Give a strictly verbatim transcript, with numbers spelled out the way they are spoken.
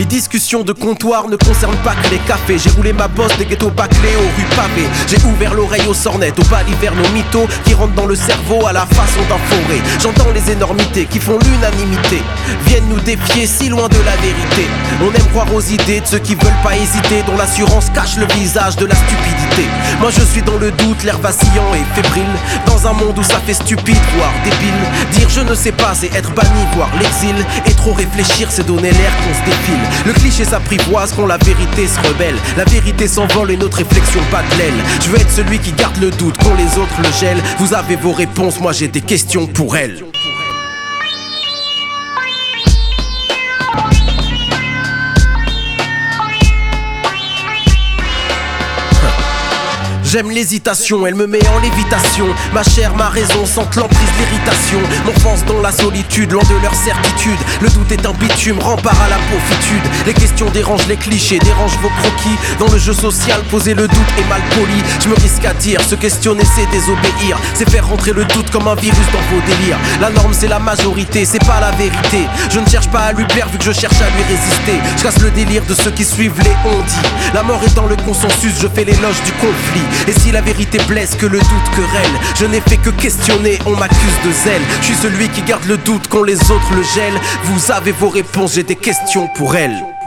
discussions de comptoir ne concernent pas que les cafés. J'ai roulé ma bosse des ghettos bâclés aux rues pavées. J'ai ouvert l'oreille aux sornettes, aux balivernes, aux mythos qui rentrent dans le cerveau à la façon d'un forêt. J'entends les énormités qui font l'unanimité, viennent nous défier si loin de la vérité. On aime croire aux idées de ceux qui veulent pas hésiter, dont l'assurance cache le visage de la stupidité. Moi je suis dans le doute, l'air vacillant et fébrile, dans un monde où ça fait stupide, voire débile. Dire je ne sais pas, c'est être banni, voire l'exil. Et trop réfléchir, c'est donner l'air qu'on se défile. Le cliché s'apprivoise quand la vérité se rebelle. La vérité s'envole et notre réflexion bat de l'aile. Je veux être celui qui garde le doute quand les autres le gèlent. Vous avez vos réponses, moi j'ai des questions pour elles. J'aime l'hésitation, elle me met en lévitation. Ma chair, ma raison sentent l'emprise, l'irritation. M'enfonce dans la solitude, loin de leur certitude. Le doute est un bitume, rempart à la pauvitude. Les questions dérangent les clichés, dérangent vos croquis. Dans le jeu social, poser le doute est mal poli. Je me risque à dire, se questionner c'est désobéir. C'est faire rentrer le doute comme un virus dans vos délires. La norme c'est la majorité, c'est pas la vérité. Je ne cherche pas à lui plaire vu que je cherche à lui résister. Je casse le délire de ceux qui suivent les on-dit. La mort est dans le consensus, je fais l'éloge du conflit. Et si la vérité blesse, que le doute querelle. Je n'ai fait que questionner, on m'accuse de zèle. Je suis celui qui garde le doute quand les autres le gèlent. Vous avez vos réponses, j'ai des questions pour elles.